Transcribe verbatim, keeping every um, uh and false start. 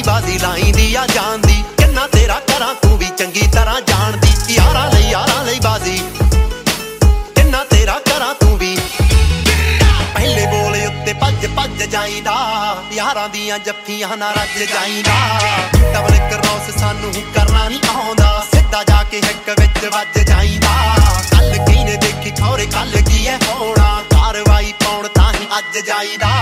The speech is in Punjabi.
ਬਾਜ਼ੀ ਲਾਈਂਦੀ ਆ ਜਾਨ ਦੀ ਕਿੰਨਾ ਤੇਰਾ ਕਰਾਂ ਤੂੰ ਵੀ ਚੰਗੀ ਤਰ੍ਹਾਂ ਜਾਣਦੀ ਯਾਰਾਂ ਲਈ ਯਾਰਾਂ ਲਈ ਬਾਜ਼ੀ ਕਿੰਨਾ ਤੇਰਾ ਕਰਾਂ ਤੂੰ ਵੀ ਪਹਿਲੇ ਬੋਲ ਉੱਤੇ ਭੱਜ ਭੱਜ ਜਾਈਦਾ ਯਾਰਾਂ ਦੀਆਂ ਜੱਫੀਆਂ ਨਾਲ ਰੱਜ ਜਾਈਦਾ ਡਬਲ ਕ੍ਰੋਸ ਸਾਨੂੰ ਕਰਨਾ ਨਹੀਂ ਆਉਂਦਾ ਸਿੱਧਾ ਜਾ ਕੇ ਹਿੱਕ ਵਿੱਚ ਵੱਜ ਜਾਈਦਾ ਕੱਲ ਕਿਨੇ ਦੇਖੀ ਖੌਰੇ ਕੱਲ ਕੀ ਐ ਹੋਣਾ ਕਾਰਵਾਈ ਪਾਉਣ ਤਾਂ ਹੀ ਅੱਜ ਜਾਈਦਾ